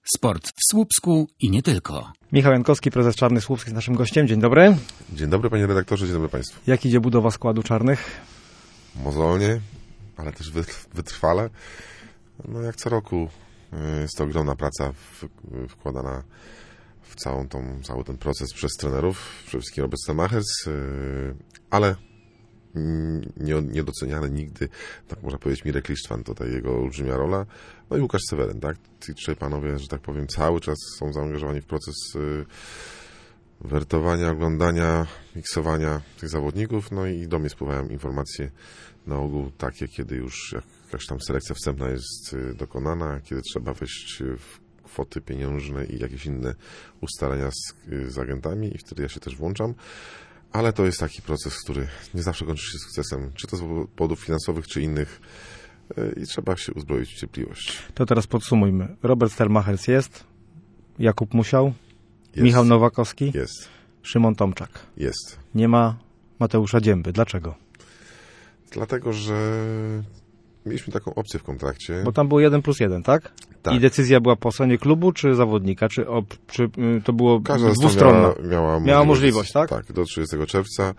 Sport w Słupsku i nie tylko. Michał Jankowski, prezes Czarnych Słupsk jest naszym gościem. Dzień dobry. Dzień dobry panie redaktorze, dzień dobry państwu. Jak idzie budowa składu Czarnych? Mozolnie, ale też wytrwale. No jak co roku jest to ogromna praca wkładana w cały ten proces przez trenerów, przede wszystkim Robert Stelmachers, ale niedoceniany nigdy, tak można powiedzieć, Mirek Lisztwan, tutaj jego olbrzymia rola, no i Łukasz Seweryn, tak? Ci trzej panowie, że tak powiem, cały czas są zaangażowani w proces wertowania, oglądania, miksowania tych zawodników, no i do mnie spływają informacje na ogół takie, kiedy już jakaś tam selekcja wstępna jest dokonana, kiedy trzeba wejść w kwoty pieniężne i jakieś inne ustalenia z agentami i wtedy ja się też włączam. Ale to jest taki proces, który nie zawsze kończy się sukcesem, czy to z powodów finansowych, czy innych i trzeba się uzbroić w cierpliwość. To teraz podsumujmy. Robert Stelmachers jest, Jakub Musiał, Jest. Michał Nowakowski, Jest. Szymon Tomczak. Jest. Nie ma Mateusza Dzięby. Dlaczego? Dlatego, że mieliśmy taką opcję w kontrakcie. Bo tam było 1+1, tak? Tak. I decyzja była po stronie klubu czy zawodnika? Czy to było Każda dwustronna? miała możliwość, tak? Tak, do 30 czerwca.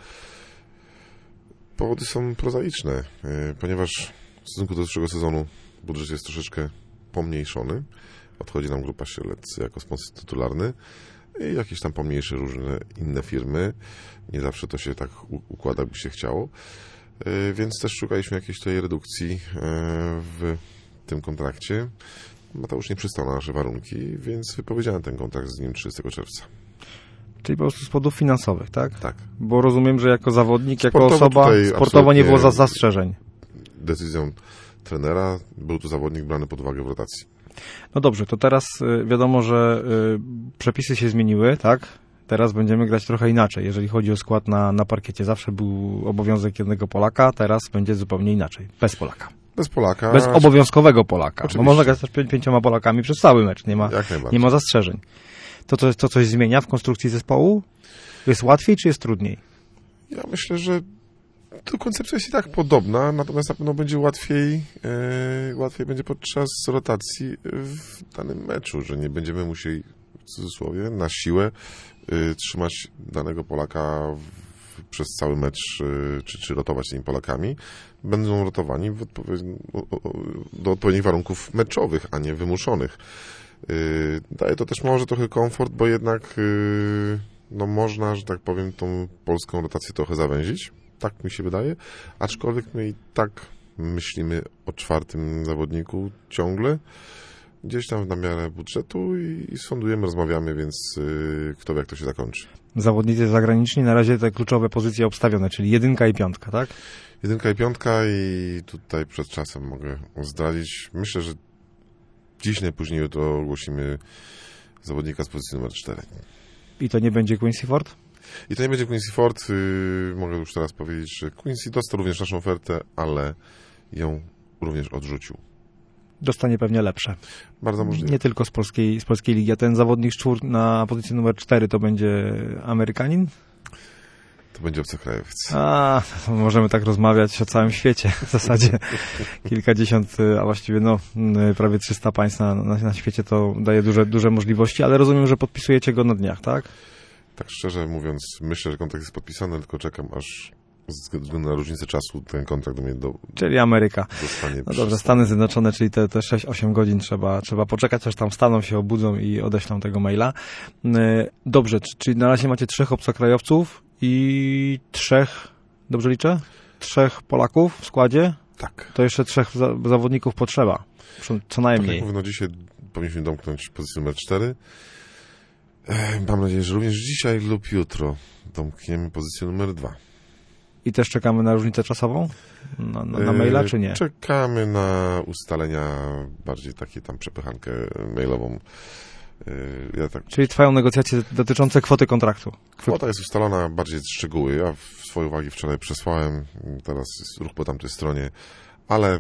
Powody są prozaiczne, ponieważ w stosunku do zeszłego sezonu budżet jest troszeczkę pomniejszony. Odchodzi nam Grupa Sielec jako sponsor tytularny i jakieś tam pomniejsze różne inne firmy. Nie zawsze to się tak układa, by się chciało. Więc też szukaliśmy jakiejś tej redukcji w tym kontrakcie. Mateusz nie przystał na nasze warunki, więc wypowiedziałem ten kontrakt z nim 30 czerwca. Czyli po prostu z powodów finansowych, tak? Tak. Bo rozumiem, że jako zawodnik, Sportowo jako osoba, sportowo nie było absolutnie zastrzeżeń. Decyzją trenera był tu zawodnik brany pod uwagę w rotacji. No dobrze, to teraz wiadomo, że przepisy się zmieniły, tak? Teraz będziemy grać trochę inaczej, jeżeli chodzi o skład na parkiecie. Zawsze był obowiązek jednego Polaka, teraz będzie zupełnie inaczej. Bez Polaka. Bez Polaka. Bez obowiązkowego Polaka. Oczywiście. Bo można grać też 5 Polakami przez cały mecz, nie ma zastrzeżeń. To coś zmienia w konstrukcji zespołu? Jest łatwiej, czy jest trudniej? Ja myślę, że to koncepcja jest i tak podobna, natomiast na pewno będzie łatwiej będzie podczas rotacji w danym meczu, że nie będziemy musieli w cudzysłowie na siłę trzymać danego Polaka przez cały mecz, czy rotować tymi Polakami. Będą rotowani do odpowiednich warunków meczowych, a nie wymuszonych. Daje to też może trochę komfort, bo jednak można, że tak powiem, tą polską rotację trochę zawęzić. Tak mi się wydaje. Aczkolwiek my i tak myślimy o czwartym zawodniku ciągle. Gdzieś tam na miarę budżetu i sądujemy, rozmawiamy, więc kto wie, jak to się zakończy. Zawodnicy zagraniczni na razie te kluczowe pozycje obstawione, czyli 1 i 5, tak? 1 i 5 i tutaj przed czasem mogę zdradzić. Myślę, że dziś najpóźniej to ogłosimy zawodnika z pozycji numer 4. I to nie będzie Quincy Ford? I to nie będzie Quincy Ford. Mogę już teraz powiedzieć, że Quincy dostał również naszą ofertę, ale ją również odrzucił. Dostanie pewnie lepsze. Bardzo możliwe. Nie tylko z polskiej ligi. A ten zawodnik na pozycji numer 4 to będzie Amerykanin? To będzie obcokrajowiec. To możemy tak rozmawiać o całym świecie. W zasadzie kilkadziesiąt, a właściwie prawie 300 państw na świecie to daje duże możliwości, ale rozumiem, że podpisujecie go na dniach, tak? Tak szczerze mówiąc, myślę, że kontrakt jest podpisany, tylko czekam, aż ze względu na różnicę czasu ten kontrakt do mnie Czyli Ameryka. zostanie. No dobrze, Stany Zjednoczone, czyli te 6-8 godzin trzeba poczekać, aż tam staną się, obudzą i odeślą tego maila. Dobrze, czyli na razie macie 3 obcokrajowców i 3, dobrze liczę? 3 Polaków w składzie? Tak. To jeszcze 3 zawodników potrzeba, co najmniej. Tak jak mówię, dzisiaj powinniśmy domknąć pozycję numer 4. Mam nadzieję, że również dzisiaj lub jutro domkniemy pozycję numer 2. I też czekamy na różnicę czasową? Na maila, czy nie? Czekamy na ustalenia, bardziej takie tam przepychankę mailową. Czyli trwają negocjacje dotyczące kwoty kontraktu? Kwota jest ustalona, bardziej szczegóły. Ja swoje uwagi wczoraj przesłałem, teraz jest ruch po tamtej stronie, ale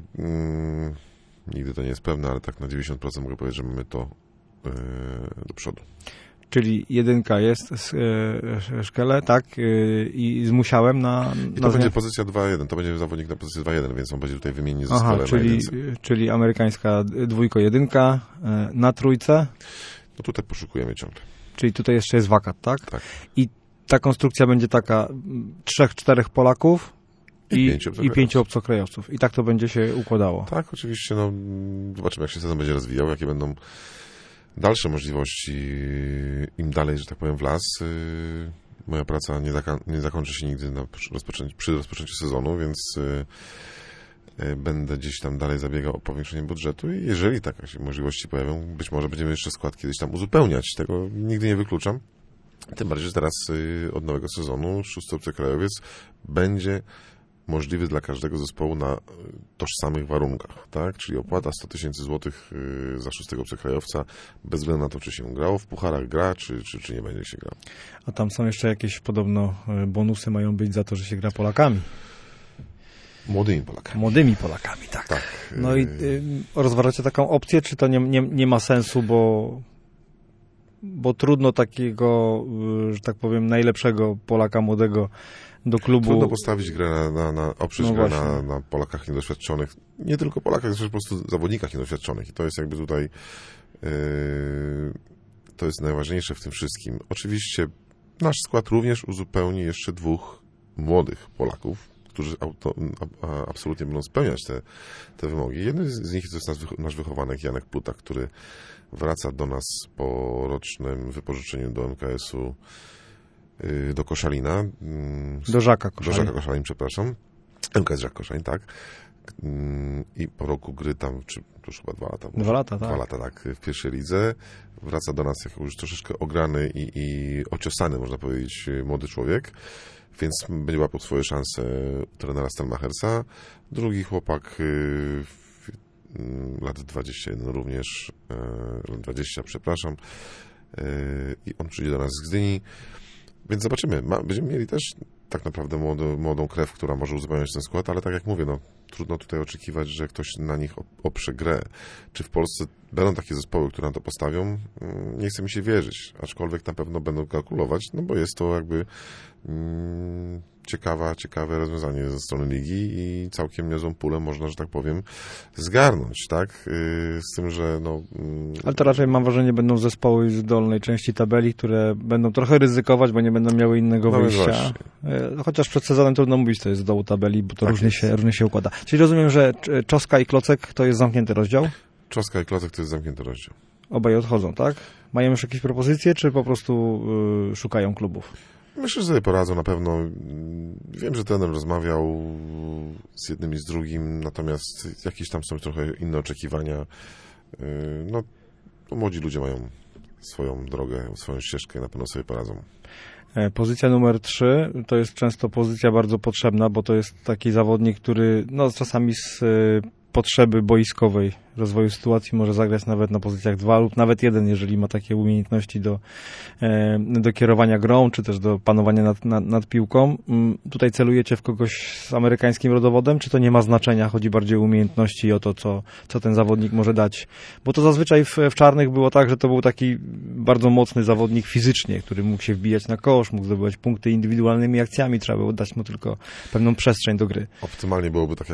nigdy to nie jest pewne, ale tak na 90% mogę powiedzieć, że mamy to do przodu. Czyli 1 jest Szkele, tak? I z Musiałem na... I to będzie pozycja 2-1, to będzie zawodnik na pozycji 2-1, więc on będzie tutaj wymieniony ze Szkele czyli amerykańska 2-1, na trójce? No tutaj poszukujemy ciągle. Czyli tutaj jeszcze jest wakat, tak? Tak. I ta konstrukcja będzie taka 3-4 Polaków i 5 obcokrajowców. I tak to będzie się układało. Tak, oczywiście. No, zobaczymy, jak się sezon będzie rozwijał, jakie będą dalsze możliwości, im dalej, że tak powiem, w las. Moja praca nie zakończy się nigdy przy rozpoczęciu sezonu, więc będę gdzieś tam dalej zabiegał o powiększenie budżetu i jeżeli takie się możliwości pojawią, być może będziemy jeszcze skład kiedyś tam uzupełniać. Tego nigdy nie wykluczam. Tym bardziej, że teraz od nowego sezonu 6. obcokrajowiec będzie możliwy dla każdego zespołu na tożsamych warunkach, tak? Czyli opłata 100 000 złotych za 6. obcokrajowca, bez względu na to, czy się grało w pucharach gra, czy nie będzie się grał. A tam są jeszcze jakieś podobno bonusy mają być za to, że się gra Polakami. Młodymi Polakami, tak. No i rozważacie taką opcję, czy to nie ma sensu, bo trudno takiego, że tak powiem, najlepszego Polaka młodego do klubu. Trudno postawić grę oprzeć grę na Polakach niedoświadczonych. Nie tylko Polakach, ale po prostu zawodnikach niedoświadczonych. I to jest jakby tutaj to jest najważniejsze w tym wszystkim. Oczywiście nasz skład również uzupełni jeszcze 2 młodych Polaków, którzy absolutnie będą spełniać te wymogi. Jeden z nich to jest nasz wychowanek Janek Plutak, który wraca do nas po rocznym wypożyczeniu do MKS-u do Koszalina. Do Żaka Koszalin, przepraszam. MKS Żak Koszalin, tak. I po roku gry tam, czy to już chyba 2 lata. 2 lata, tak. 2 lata, tak, w pierwszej lidze. Wraca do nas jako już troszeczkę ograny i ociosany, można powiedzieć, młody człowiek. Więc będzie łapał swoje szanse trenera Stelmachersa. Drugi chłopak lat 21 również, 20, przepraszam. I on przyjdzie do nas z Gdyni. Więc zobaczymy. Będziemy mieli też tak naprawdę młodą krew, która może uzupełniać ten skład, ale tak jak mówię, no, trudno tutaj oczekiwać, że ktoś na nich oprze grę. Czy w Polsce będą takie zespoły, które na to postawią? Nie chce mi się wierzyć, aczkolwiek na pewno będą kalkulować, no bo jest to jakby ciekawe rozwiązanie ze strony ligi i całkiem niezłą pulę można, że tak powiem, zgarnąć, tak? Z tym, że no... Ale to raczej mam wrażenie, będą zespoły z dolnej części tabeli, które będą trochę ryzykować, bo nie będą miały innego wyjścia. Chociaż przed sezonem trudno mówić, to jest z dołu tabeli, bo to różnie się układa. Czyli rozumiem, że Czoska i Klocek to jest zamknięty rozdział? Czoska i Klocek to jest zamknięty rozdział. Obaj odchodzą, tak? Mają już jakieś propozycje, czy po prostu szukają klubów? Myślę, że sobie poradzą na pewno. Wiem, że trener rozmawiał z jednym i z drugim, natomiast jakieś tam są trochę inne oczekiwania. No, młodzi ludzie mają swoją drogę, swoją ścieżkę i na pewno sobie poradzą. Pozycja numer 3 to jest często pozycja bardzo potrzebna, bo to jest taki zawodnik, który no, czasami z potrzeby boiskowej rozwoju sytuacji może zagrać nawet na pozycjach 2 lub nawet 1, jeżeli ma takie umiejętności do kierowania grą, czy też do panowania nad piłką. Tutaj celujecie w kogoś z amerykańskim rodowodem, czy to nie ma znaczenia? Chodzi bardziej o umiejętności i o to, co ten zawodnik może dać. Bo to zazwyczaj w czarnych było tak, że to był taki bardzo mocny zawodnik fizycznie, który mógł się wbijać na kosz, mógł zdobywać punkty indywidualnymi akcjami, trzeba było dać mu tylko pewną przestrzeń do gry. Optymalnie byłoby tak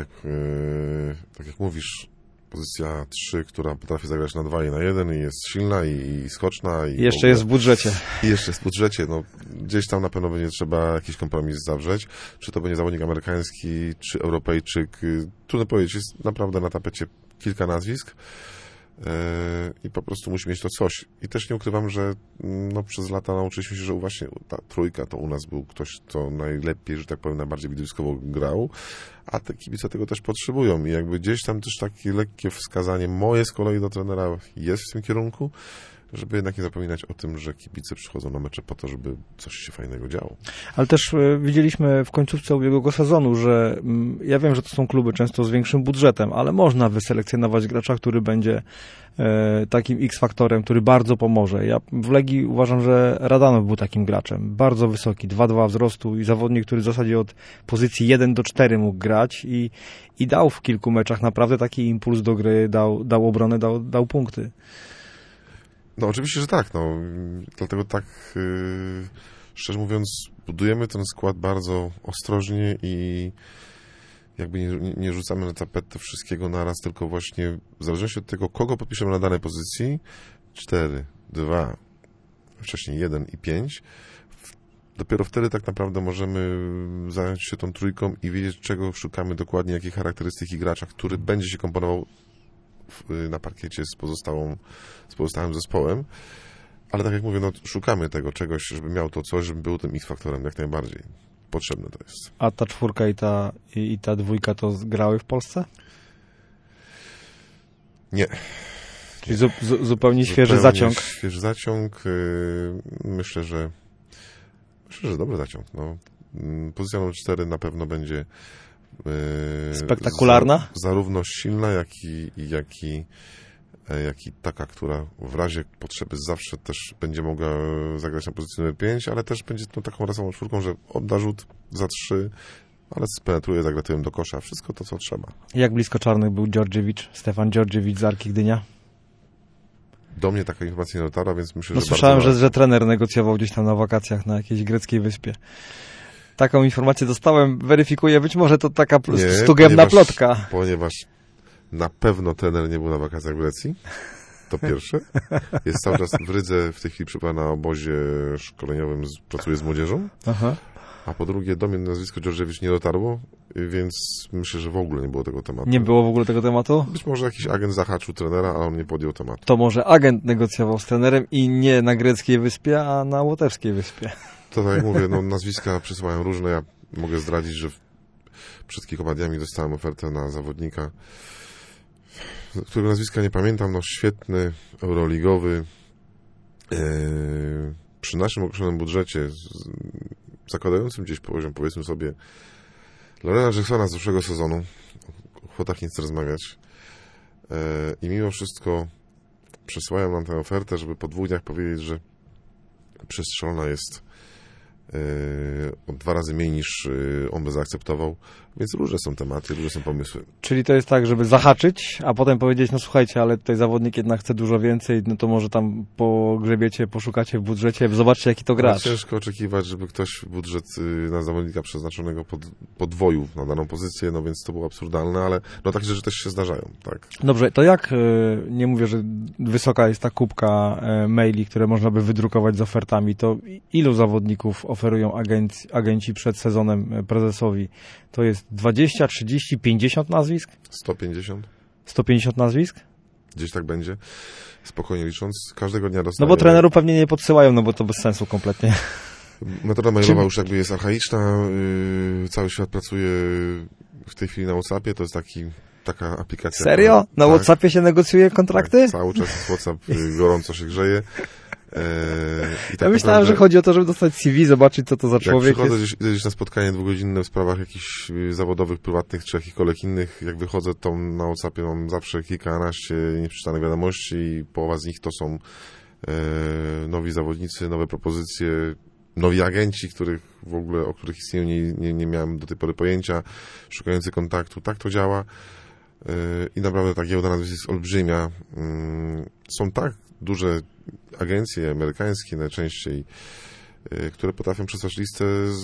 jak mówisz, pozycja 3, która potrafi zagrać na 2 i na 1 i jest silna i skoczna. I jeszcze jest w budżecie. I jeszcze jest w budżecie. No, gdzieś tam na pewno będzie trzeba jakiś kompromis zawrzeć. Czy to będzie zawodnik amerykański, czy Europejczyk. Trudno powiedzieć. Jest naprawdę na tapecie kilka nazwisk i po prostu musi mieć to coś. I też nie ukrywam, że no, przez lata nauczyliśmy się, że właśnie ta trójka to u nas był ktoś, kto najlepiej, że tak powiem, najbardziej widowiskowo grał, a te kibice tego też potrzebują i jakby gdzieś tam też takie lekkie wskazanie moje z kolei do trenera jest w tym kierunku, żeby jednak nie zapominać o tym, że kibice przychodzą na mecze po to, żeby coś się fajnego działo. Ale też widzieliśmy w końcówce ubiegłego sezonu, że ja wiem, że to są kluby często z większym budżetem, ale można wyselekcjonować gracza, który będzie takim X-faktorem, który bardzo pomoże. Ja w Legii uważam, że Radanow był takim graczem. Bardzo wysoki, 2,2 wzrostu i zawodnik, który w zasadzie od pozycji 1 do 4 mógł grać i dał w kilku meczach naprawdę taki impuls do gry, dał obronę, dał punkty. No oczywiście, że tak. No. Dlatego tak, szczerze mówiąc, budujemy ten skład bardzo ostrożnie i jakby nie rzucamy na tapetę wszystkiego naraz, tylko właśnie w zależności od tego, kogo podpiszemy na danej pozycji, 4, 2, wcześniej 1 i 5, dopiero wtedy tak naprawdę możemy zająć się tą trójką i wiedzieć, czego szukamy dokładnie, jakiej charakterystyki gracza, który będzie się komponował na parkiecie z pozostałym zespołem. Ale tak jak mówię, no, szukamy tego czegoś, żeby miał to coś, żeby był tym X-faktorem, jak najbardziej. Potrzebne to jest. A ta czwórka i ta dwójka to grały w Polsce? Nie. Czyli zupełnie świeży zaciąg. Świeży zaciąg. Myślę, że dobry zaciąg. No. Pozycja numer 4 na pewno będzie spektakularna? Zarówno silna, jak i taka, która w razie potrzeby zawsze też będzie mogła zagrać na pozycji numer 5, ale też będzie taką rasową czwórką, że odda rzut za 3, ale spenetruje, zagra tyłem do kosza. Wszystko to, co trzeba. Jak blisko czarnych był Stefan Djordjevic z Arki Gdynia? Do mnie taka informacja nie dotarła, więc myślę, że słyszałem, że trener negocjował gdzieś tam na wakacjach na jakiejś greckiej wyspie. Taką informację dostałem, weryfikuję, być może to taka stugiemna plotka. Ponieważ na pewno trener nie był na wakacjach w Grecji, to pierwsze. Jest cały czas w Rydze, w tej chwili przybywa na obozie szkoleniowym, pracuje z młodzieżą. Aha. A po drugie, do mnie nazwisko Djordjevic nie dotarło, więc myślę, że w ogóle nie było tego tematu. Nie było w ogóle tego tematu? Być może jakiś agent zahaczył trenera, a on nie podjął tematu. To może agent negocjował z trenerem i nie na greckiej wyspie, a na łotewskiej wyspie. To tak jak mówię, no, nazwiska przysyłają różne. Ja mogę zdradzić, że przed kilkoma dniami dostałem ofertę na zawodnika, którego nazwiska nie pamiętam, no świetny, euroligowy, przy naszym określonym budżecie, zakładającym gdzieś poziom, powiedzmy sobie, Lorena Jacksona z zeszłego sezonu, o kwotach nie chcę rozmawiać, i mimo wszystko przesyłają nam tę ofertę, żeby po 2 dniach powiedzieć, że przestrzelona jest o 2 razy mniej niż on by zaakceptował, więc różne są tematy, różne są pomysły. Czyli to jest tak, żeby zahaczyć, a potem powiedzieć, no słuchajcie, ale tutaj zawodnik jednak chce dużo więcej, no to może tam pogrzebiecie, poszukacie w budżecie, zobaczcie jaki to gracz. Ciężko oczekiwać, żeby ktoś budżet na zawodnika przeznaczonego podwoił na daną pozycję, no więc to było absurdalne, ale no takie rzeczy też się zdarzają, tak. Dobrze, to jak, nie mówię, że wysoka jest ta kubka maili, które można by wydrukować z ofertami, to ilu zawodników oferują agenci przed sezonem prezesowi? To jest 20, 30, 50 nazwisk? 150. 150 nazwisk? Gdzieś tak będzie. Spokojnie licząc. Każdego dnia dostaję... No bo trenerów pewnie nie podsyłają, no bo to bez sensu kompletnie. Metoda mailowa już jakby jest archaiczna. Cały świat pracuje w tej chwili na WhatsAppie. To jest taka aplikacja. Serio? Na WhatsAppie się negocjuje kontrakty? Tak, cały czas jest WhatsApp, gorąco się grzeje. I tak ja myślałem, że chodzi o to, żeby dostać CV, zobaczyć, co to za człowiek jest. Jak przychodzę gdzieś na spotkanie 2-godzinne w sprawach jakichś zawodowych, prywatnych, czy jakichkolwiek innych, jak wychodzę, to na WhatsAppie mam zawsze kilkanaście nieprzeczytanych wiadomości i połowa z nich to są nowi zawodnicy, nowe propozycje, nowi agenci, o których istnieniu nie miałem do tej pory pojęcia, szukający kontaktu. Tak to działa i naprawdę ta giełda nazwisk jest olbrzymia. Są tak duże agencje amerykańskie najczęściej, które potrafią przesłać listę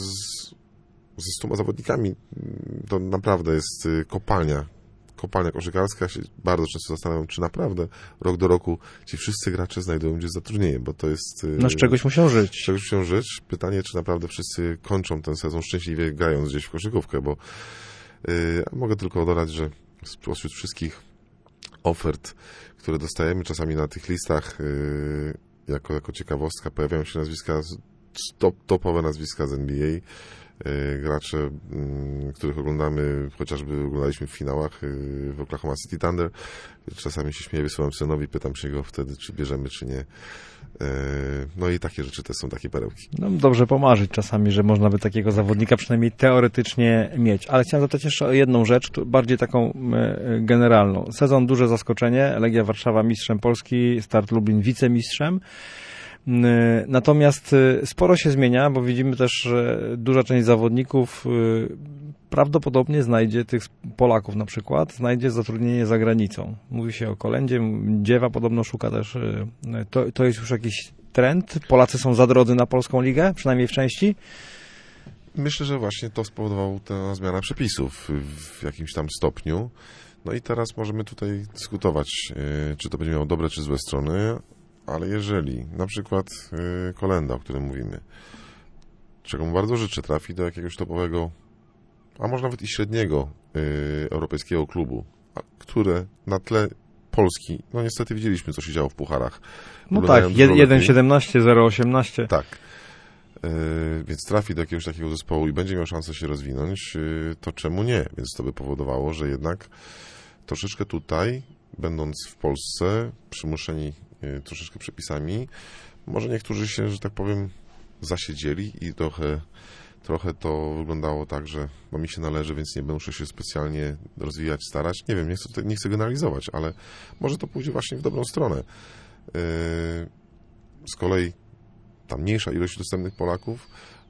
ze 100 zawodnikami. To naprawdę jest kopalnia koszykarska. Ja się bardzo często zastanawiam, czy naprawdę rok do roku ci wszyscy gracze znajdują gdzieś zatrudnienie, bo to jest... No z czegoś muszą żyć. Z czegoś muszą żyć. Pytanie, czy naprawdę wszyscy kończą ten sezon szczęśliwie grając gdzieś w koszykówkę, bo mogę tylko dodać, że spośród wszystkich ofert, które dostajemy czasami na tych listach, jako ciekawostka, pojawiają się nazwiska, topowe nazwiska z NBA, gracze, których oglądaliśmy w finałach w Oklahoma City Thunder. Czasami się śmieję, wysyłam synowi, pytam się go wtedy, czy bierzemy, czy nie. No i takie rzeczy też są takie perełki. No dobrze pomarzyć czasami, że można by takiego zawodnika przynajmniej teoretycznie mieć. Ale chciałem zapytać jeszcze o jedną rzecz, bardziej taką generalną. Sezon duże zaskoczenie, Legia Warszawa mistrzem Polski, Start Lublin wicemistrzem. Natomiast sporo się zmienia, bo widzimy też, że duża część zawodników prawdopodobnie znajdzie, tych Polaków na przykład, znajdzie zatrudnienie za granicą. Mówi się o Kolendzie, Dziewa podobno szuka też, to jest już jakiś trend? Polacy są za drodzy na polską ligę, przynajmniej w części? Myślę, że właśnie to spowodowało tę zmianę przepisów w jakimś tam stopniu. No i teraz możemy tutaj dyskutować, czy to będzie miało dobre czy złe strony, ale jeżeli na przykład Kolenda, o którym mówimy, czego mu bardzo życzę, trafi do jakiegoś topowego, a może nawet i średniego europejskiego klubu, które na tle Polski, no niestety widzieliśmy, co się działo w pucharach. No tak, 1,17, 0,18. Tak. Więc trafi do jakiegoś takiego zespołu i będzie miał szansę się rozwinąć, to czemu nie? Więc to by powodowało, że jednak troszeczkę tutaj, będąc w Polsce, przymuszeni troszeczkę przepisami, może niektórzy się, że tak powiem, zasiedzieli i trochę to wyglądało tak, że no mi się należy, więc nie muszę się specjalnie rozwijać, starać. Nie wiem, nie chcę generalizować, ale może to pójdzie właśnie w dobrą stronę. Z kolei ta mniejsza ilość dostępnych Polaków,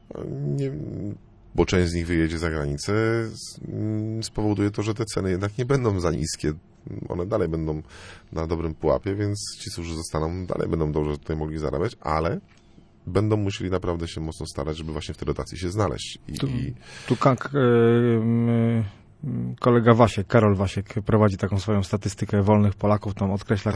bo część z nich wyjedzie za granicę, spowoduje to, że te ceny jednak nie będą za niskie. One dalej będą na dobrym pułapie, więc ci, którzy zostaną, dalej będą dobrze tutaj mogli zarabiać, ale będą musieli naprawdę się mocno starać, żeby właśnie w tej rotacji się znaleźć. Kolega Wasiek, Karol Wasiek prowadzi taką swoją statystykę wolnych Polaków, tam odkreśla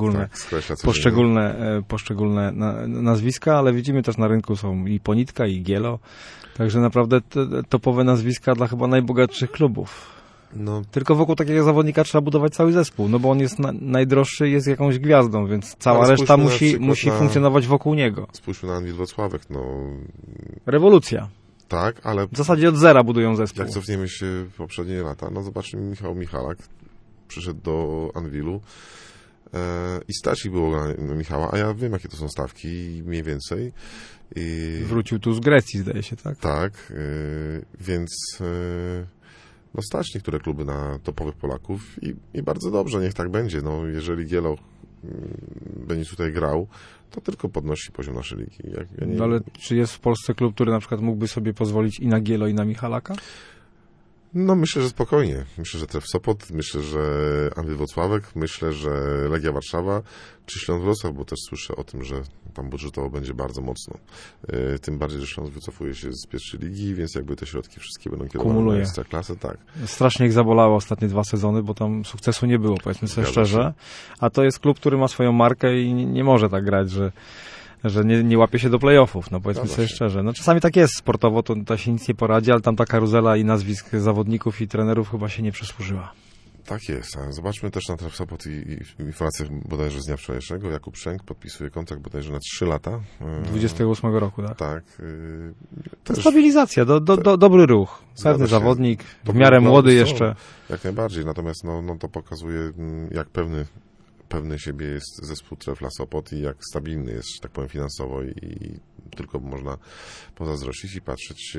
poszczególne nazwiska, ale widzimy też na rynku są i Ponitka, i Gielo, także naprawdę topowe nazwiska dla chyba najbogatszych klubów. No. Tylko wokół takiego zawodnika trzeba budować cały zespół, no bo on jest najdroższy, jest jakąś gwiazdą, więc cała reszta musi funkcjonować wokół niego. Spójrzmy na Anwil Włocławek, Rewolucja. Tak, ale... W zasadzie od zera budują zespół. Jak cofniemy się w poprzednie lata, zobaczmy Michał Michalak, przyszedł do Anwilu i stać ich było na Michała, a ja wiem, jakie to są stawki mniej więcej. Wrócił tu z Grecji, zdaje się, tak? Tak, więc stać niektóre kluby na topowych Polaków i bardzo dobrze, niech tak będzie. Jeżeli Gielo będzie tutaj grał, to tylko podnosi poziom naszej ligi. Ale czy jest w Polsce klub, który na przykład mógłby sobie pozwolić i na Gielo, i na Michalaka? Myślę, że spokojnie. Myślę, że Tref Sopot, myślę, że Anwil Włocławek, myślę, że Legia Warszawa, czy Śląsk Wrocław, bo też słyszę o tym, że tam budżetowo będzie bardzo mocno. Tym bardziej, że Śląsk wycofuje się z pierwszej ligi, więc jakby te środki wszystkie będą kierowane na Ekstraklasę, tak. Strasznie ich zabolało ostatnie 2 sezony, bo tam sukcesu nie było, powiedzmy sobie szczerze. A to jest klub, który ma swoją markę i nie może tak grać, że nie łapie się do playoffów, powiedzmy sobie szczerze. Czasami tak jest sportowo, to się nic nie poradzi, ale tam ta karuzela i nazwisk zawodników i trenerów chyba się nie przysłużyła. Tak jest. A zobaczmy też na Tref Sopot i informację bodajże z dnia wczorajszego. Jakub Szczęk podpisuje kontrakt bodajże na 3 lata. 28 roku, tak? Tak. Stabilizacja, dobry ruch. Pewny zawodnik, w miarę młody jeszcze. Jak najbardziej, natomiast to pokazuje, jak pewny siebie jest zespół Trefla Sopot i jak stabilny jest, że tak powiem, finansowo i tylko można pozazdrościć i patrzeć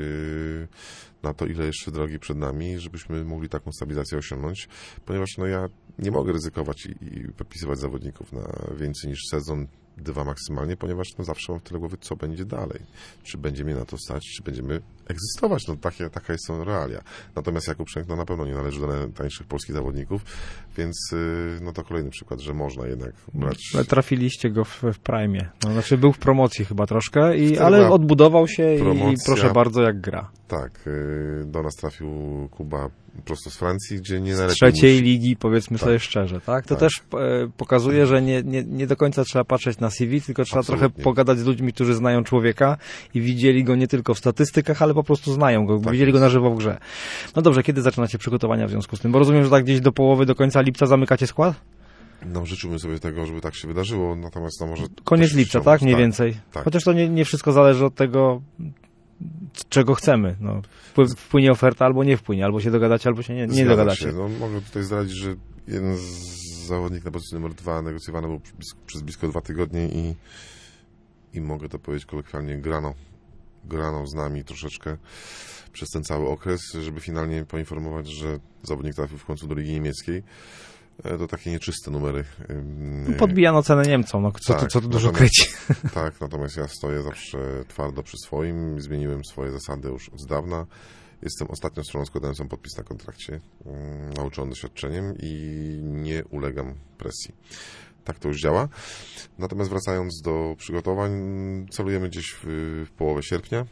na to, ile jeszcze drogi przed nami, żebyśmy mogli taką stabilizację osiągnąć, ponieważ ja nie mogę ryzykować i podpisywać zawodników na więcej niż sezon, 2 maksymalnie, ponieważ zawsze mam w tyle głowy, co będzie dalej. Czy będzie mnie na to stać, czy będziemy egzystować. Taka jest to realia. Natomiast Jakub Szczęk na pewno nie należy do najtańszych polskich zawodników, więc to kolejny przykład, że można jednak brać... Ale trafiliście go w prime. Był w promocji chyba troszkę, ale odbudował się i proszę bardzo, jak gra. Tak, do nas trafił Kuba prosto z Francji, gdzie nie najlepiej... Z trzeciej ligi, powiedzmy sobie szczerze, tak? To też pokazuje, że nie do końca trzeba patrzeć na CV, tylko trzeba trochę pogadać z ludźmi, którzy znają człowieka i widzieli go nie tylko w statystykach, ale po prostu znają go, widzieli go na żywo w grze. No dobrze, kiedy zaczynacie przygotowania w związku z tym? Bo rozumiem, że tak gdzieś do połowy, do końca lipca zamykacie skład? Życzyłbym sobie tego, żeby tak się wydarzyło, natomiast może... Koniec lipca, tak? Mniej więcej. Tak. Chociaż to nie wszystko zależy od tego, czego chcemy. Wpłynie oferta albo nie wpłynie, albo się dogadacie, albo się nie dogadacie. Mogę tutaj zdradzić, że jeden z zawodnik na pozycji numer 2 negocjowany był przez blisko 2 tygodnie i mogę to powiedzieć kolokwialnie, grano z nami troszeczkę przez ten cały okres, żeby finalnie poinformować, że zawodnik trafił w końcu do Ligi Niemieckiej. To takie nieczyste numery. Podbijano cenę Niemcom, no Tak, co tu dużo natomiast- kryć. Tak, natomiast ja stoję zawsze twardo przy swoim. Zmieniłem swoje zasady już od dawna. Jestem ostatnią stroną składającą podpis na kontrakcie, nauczony doświadczeniem i nie ulegam presji. Tak to już działa. Natomiast wracając do przygotowań, celujemy gdzieś w połowę sierpnia.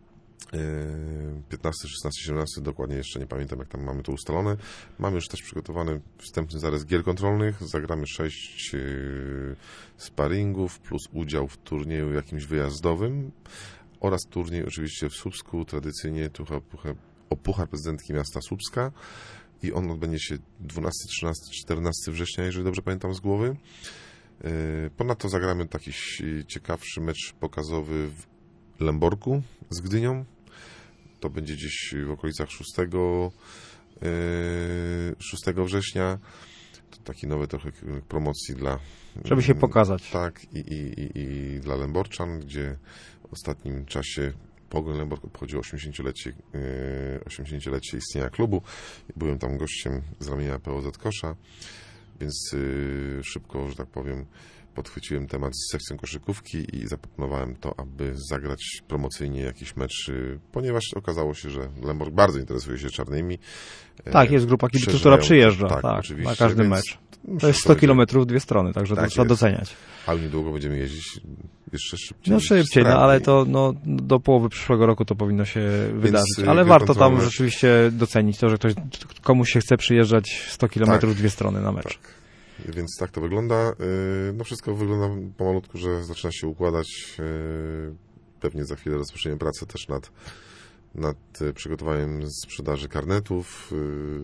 15, 16, 17, dokładnie jeszcze nie pamiętam, jak tam mamy to ustalone. Mamy już też przygotowany wstępny zarys gier kontrolnych. Zagramy 6 sparingów plus udział w turnieju jakimś wyjazdowym oraz turniej oczywiście w Słupsku, tradycyjnie o Puchar Prezydentki Miasta Słupska i on odbędzie się 12, 13, 14 września, jeżeli dobrze pamiętam z głowy. Ponadto zagramy taki ciekawszy mecz pokazowy w Lęborku z Gdynią. To będzie gdzieś w okolicach 6 września. To taki nowy trochę promocji dla... Żeby się pokazać. Tak, i dla Lęborczan, gdzie w ostatnim czasie Pogoń Lębork obchodził 80-lecie istnienia klubu. Byłem tam gościem z ramienia POZ Kosza, więc szybko, że tak powiem, podchwyciłem temat z sekcją koszykówki i zaproponowałem to, aby zagrać promocyjnie jakiś mecz, ponieważ okazało się, że Lębork bardzo interesuje się czarnymi. Tak, jest grupa kibiców, Przeżywają- która przyjeżdża tak, na oczywiście, każdy więc mecz. myślę, To jest że 100 będzie- kilometrów, dwie strony, także Tak to trzeba jest. doceniać. Ale niedługo będziemy jeździć jeszcze szybciej. No szybciej, Sprawniej. ale to do połowy przyszłego roku to powinno się wydarzyć. Ale gry warto tam kontrolne- rzeczywiście docenić to, że komuś się chce przyjeżdżać 100 kilometrów, dwie strony na mecz. Tak. Więc tak to wygląda. No wszystko wygląda pomalutku, że zaczyna się układać. Pewnie za chwilę rozpoczniemy pracę też nad przygotowaniem sprzedaży karnetów.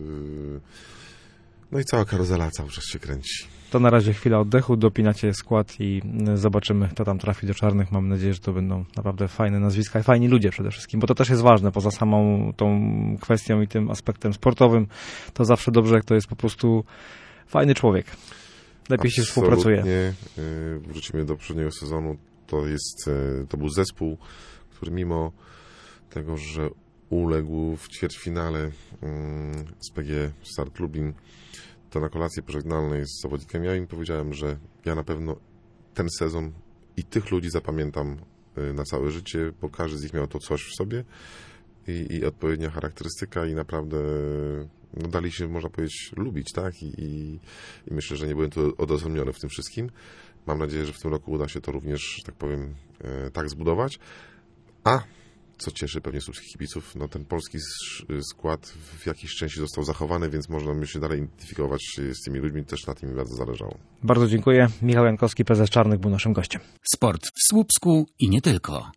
No i cała karuzela cały czas się kręci. To na razie chwila oddechu, dopinacie skład i zobaczymy, kto tam trafi do czarnych. Mam nadzieję, że to będą naprawdę fajne nazwiska i fajni ludzie przede wszystkim, bo to też jest ważne, poza samą tą kwestią i tym aspektem sportowym, to zawsze dobrze, jak to jest po prostu fajny człowiek. Lepiej się współpracuje. Absolutnie. Wrócimy do poprzedniego sezonu. To był zespół, który mimo tego, że uległ w ćwierćfinale z PG Start Lublin, to na kolacji pożegnalnej z zawodnikiem ja im powiedziałem, że ja na pewno ten sezon i tych ludzi zapamiętam na całe życie, bo każdy z nich miał to coś w sobie i odpowiednia charakterystyka i naprawdę no, dali się, można powiedzieć, lubić, tak? I myślę, że nie byłem tu odosobniony w tym wszystkim. Mam nadzieję, że w tym roku uda się to również, że tak powiem, tak zbudować. A co cieszy pewnie słupskich kibiców, no ten polski skład w jakiejś części został zachowany, więc można się dalej identyfikować z tymi ludźmi, też na tym mi bardzo zależało. Bardzo dziękuję. Michał Jankowski, prezes Czarnych, był naszym gościem. Sport w Słupsku i nie tylko.